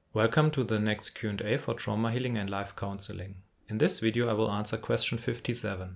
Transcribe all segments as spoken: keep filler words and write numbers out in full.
Welcome to the next Q and A for Trauma Healing and Life Counseling. In this video I will answer question fifty-seven.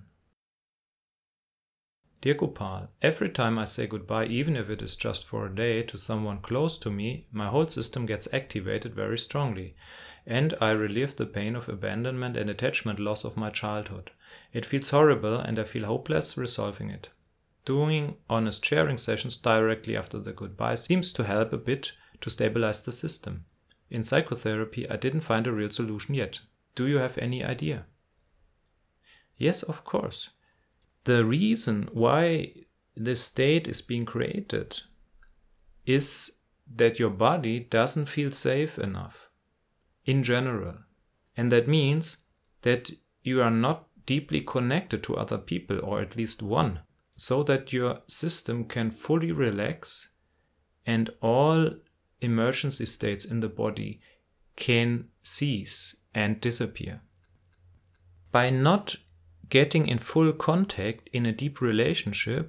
Dear Gopal, every time I say goodbye, even if it is just for a day, to someone close to me, my whole system gets activated very strongly, and I relive the pain of abandonment and attachment loss of my childhood. It feels horrible and I feel hopeless resolving it. Doing honest sharing sessions directly after the goodbye seems to help a bit to stabilize the system. In psychotherapy, I didn't find a real solution yet. Do you have any idea? Yes, of course. The reason why this state is being created is that your body doesn't feel safe enough in general. And that means that you are not deeply connected to other people, or at least one, so that your system can fully relax and all emergency states in the body can cease and disappear. By not getting in full contact in a deep relationship,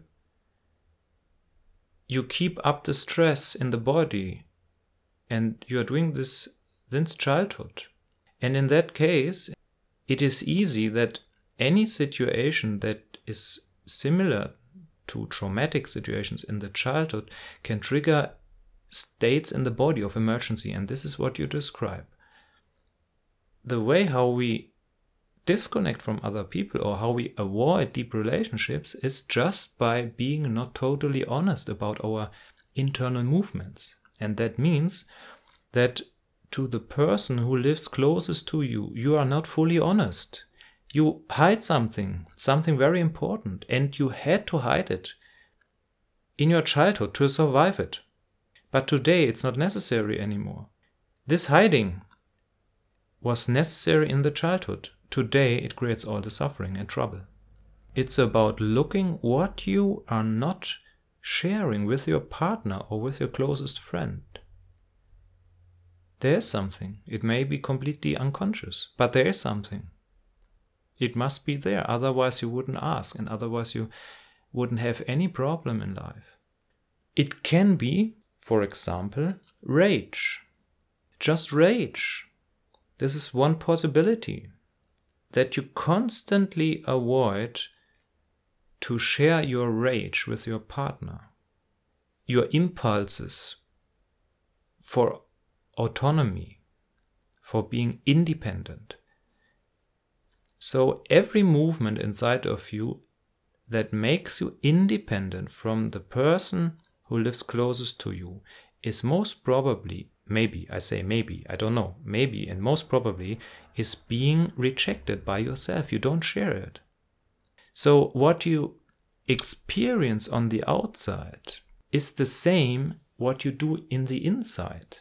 you keep up the stress in the body, and you are doing this since childhood. And in that case, it is easy that any situation that is similar to traumatic situations in the childhood can trigger states in the body of emergency, and this is what you describe. The way how we disconnect from other people or how we avoid deep relationships is just by being not totally honest about our internal movements. And that means that to the person who lives closest to you, you are not fully honest. You hide something, something very important, and you had to hide it in your childhood to survive it. But today it's not necessary anymore. This hiding was necessary in the childhood. Today it creates all the suffering and trouble. It's about looking what you are not sharing with your partner or with your closest friend. There is something. It may be completely unconscious, but there is something. It must be there, otherwise you wouldn't ask, and otherwise you wouldn't have any problem in life. It can be, for example, rage. Just rage. This is one possibility. That you constantly avoid to share your rage with your partner. Your impulses for autonomy, for being independent. So every movement inside of you that makes you independent from the person who lives closest to you is most probably, maybe, I say maybe, I don't know, maybe and most probably is being rejected by yourself. You don't share it. So what you experience on the outside is the same what you do in the inside.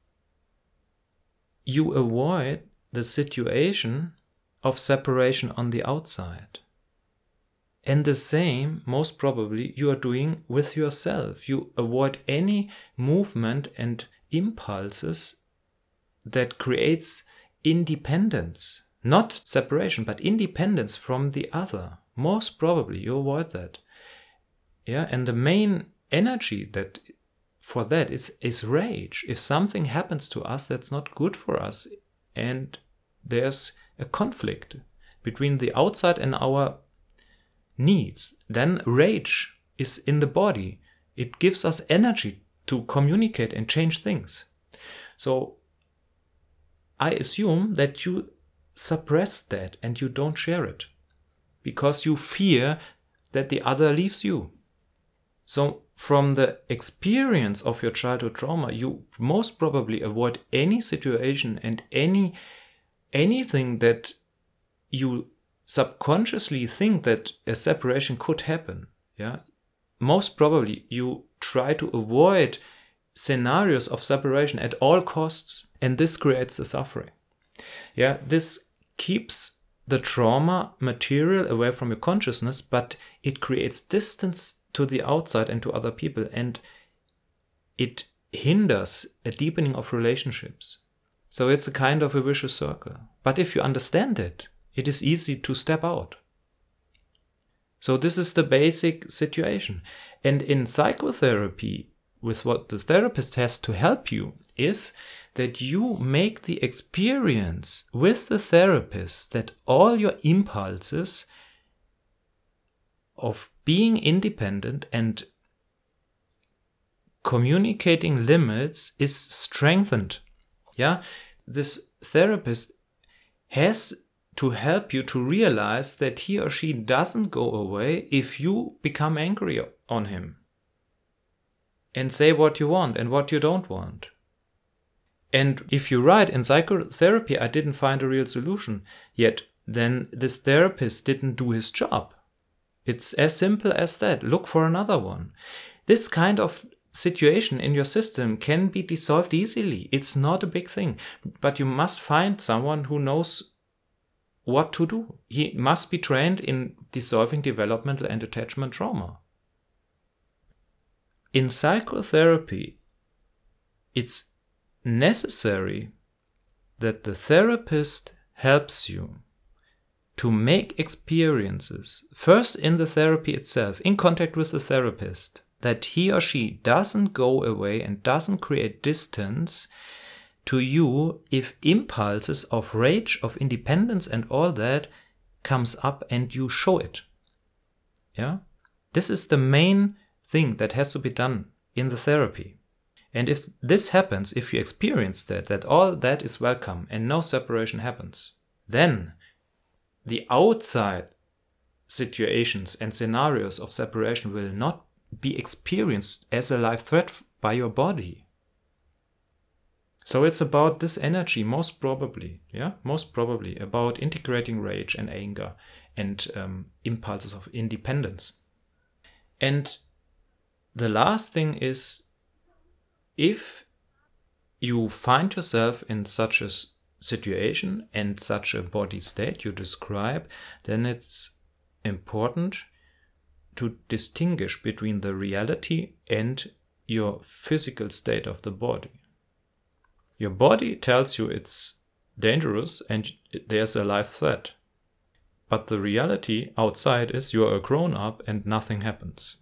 You avoid the situation of separation on the outside. And the same, most probably, you are doing with yourself. You avoid any movement and impulses that creates independence. Not separation, but independence from the other. Most probably, you avoid that. Yeah, and the main energy that for that is, is rage. If something happens to us that's not good for us, and there's a conflict between the outside and our needs, then rage is in the body. It gives us energy to communicate and change things. So I assume that you suppress that and you don't share it because you fear that the other leaves you. So from the experience of your childhood trauma, you most probably avoid any situation and any anything that you subconsciously think that a separation could happen. Yeah, most probably you try to avoid scenarios of separation at all costs, and this creates the suffering. Yeah, this keeps the trauma material away from your consciousness, but it creates distance to the outside and to other people, and it hinders a deepening of relationships. So it's a kind of a vicious circle. But if you understand it, it is easy to step out. So this is the basic situation. And in psychotherapy, with what the therapist has to help you is that you make the experience with the therapist that all your impulses of being independent and communicating limits is strengthened. Yeah, this therapist has to help you to realize that he or she doesn't go away if you become angry on him and say what you want and what you don't want. And if you write, in psychotherapy I didn't find a real solution yet, then this therapist didn't do his job. It's as simple as that. Look for another one. This kind of situation in your system can be dissolved easily. It's not a big thing, but you must find someone who knows what to do. He must be trained in dissolving developmental and attachment trauma. In psychotherapy, it's necessary that the therapist helps you to make experiences, first in the therapy itself, in contact with the therapist, that he or she doesn't go away and doesn't create distance to you if impulses of rage, of independence and all that comes up and you show it. Yeah? This is the main thing that has to be done in the therapy. And if this happens, if you experience that, that all that is welcome and no separation happens, then the outside situations and scenarios of separation will not be experienced as a life threat by your body. So it's about this energy, most probably, yeah, most probably about integrating rage and anger and um, impulses of independence. And the last thing is, if you find yourself in such a situation and such a body state you describe, then it's important to distinguish between the reality and your physical state of the body. Your body tells you it's dangerous and there's a life threat. But the reality outside is you're a grown-up and nothing happens.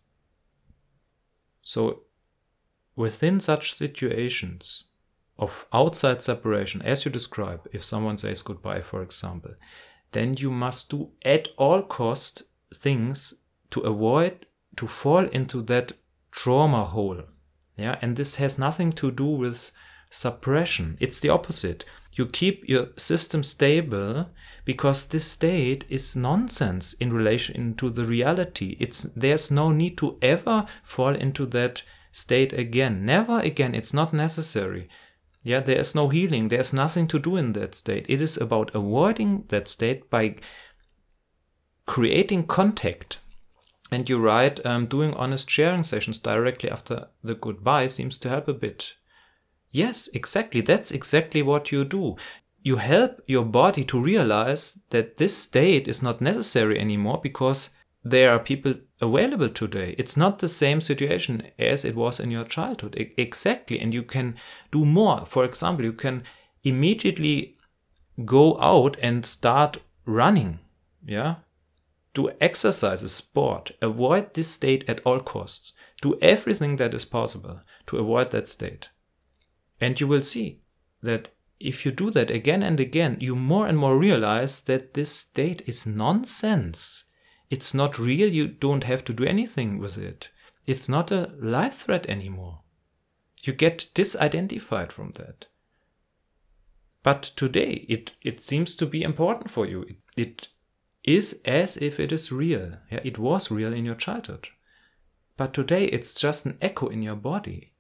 So within such situations of outside separation, as you describe, if someone says goodbye, for example, then you must do at all cost things to avoid to fall into that trauma hole. Yeah, and this has nothing to do with suppression. It's the opposite. You keep your system stable because this state is nonsense in relation to the reality. It's there's no need to ever fall into that state again. Never again. It's not necessary. Yeah, there is no healing. There's nothing to do in that state. It is about avoiding that state by creating contact. And you write, um, doing honest sharing sessions directly after the goodbye seems to help a bit. Yes, exactly. That's exactly what you do. You help your body to realize that this state is not necessary anymore because there are people available today. It's not the same situation as it was in your childhood. I- exactly. And you can do more. For example, you can immediately go out and start running. Yeah. Do exercises, sport. Avoid this state at all costs. Do everything that is possible to avoid that state. And you will see that if you do that again and again, you more and more realize that this state is nonsense. It's not real. You don't have to do anything with it. It's not a life threat anymore. You get disidentified from that. But today, it, it seems to be important for you. It, it is as if it is real. Yeah, it was real in your childhood. But today, it's just an echo in your body.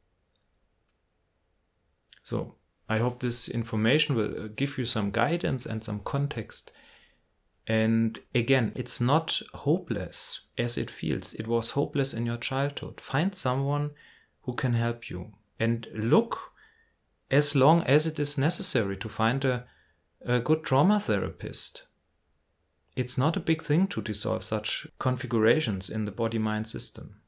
So I hope this information will give you some guidance and some context. And again, it's not hopeless as it feels. It was hopeless in your childhood. Find someone who can help you and look as long as it is necessary to find a, a good trauma therapist. It's not a big thing to dissolve such configurations in the body-mind system.